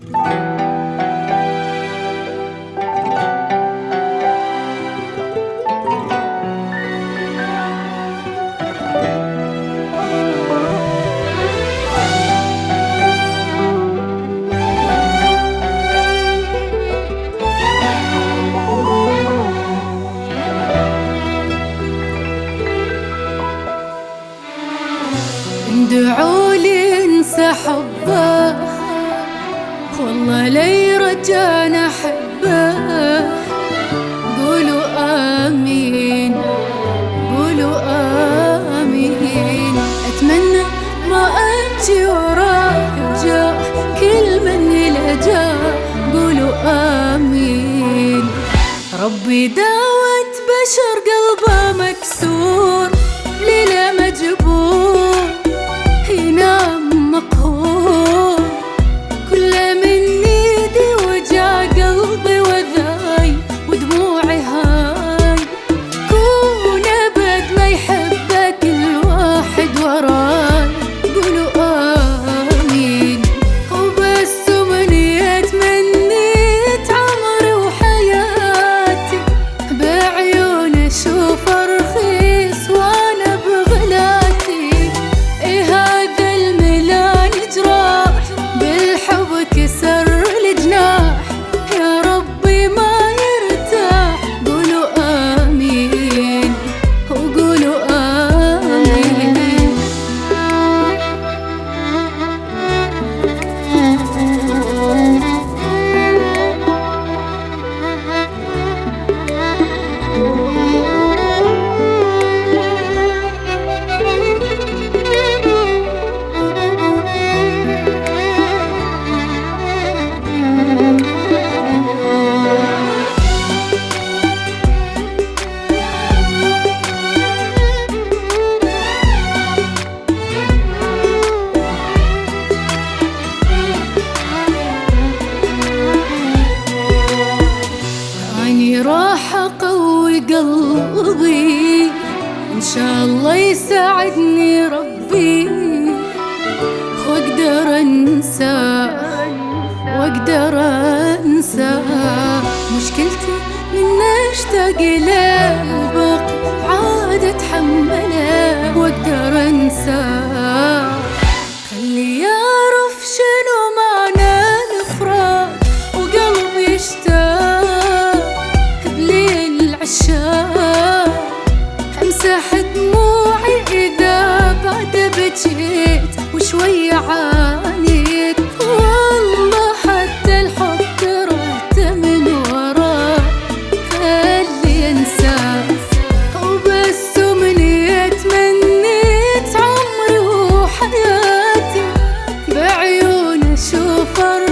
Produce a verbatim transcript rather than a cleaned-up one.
ادعولي انسى حبه والله لي رجعنا حبه. قولوا آمين قولوا آمين. أتمنى ما أجي وراه جاء كل من لجا. قولوا آمين. ربي دعوة بشر قلبه مكسور ليلة مجبور ينام مقهور. كل من ايدي وجع قلبي وذاي ودموعي هاي. كون ابد ما يحبك الواحد وراي. قولوا آمين. وبس أمنية تمنيت عمري وحياتي بعيون اشوف رخيص وانا بغلاتي. ايه هذا الملان جراح بالحب كسر الجناح. يا ربي ما يرتاح. قولوا آمين وقولوا آمين. عيني راح أقوي قلبي إن شاء الله يساعدني ربي. وأقدر أنسى وأقدر أنسى مشكلتي من أشتاق للباقي عاد أتحمله. وأقدر أنسى خلي يعرف شنو معنى الفراق وقلبي يشتاق بليل العشاق. امسح دموعي اذا بعد بجيت وشوي عانيت. والله حتى الحب كرهته من وراه خلي انساه. وبس أمنية تمنيت عمري وحياتي بعيون اشوف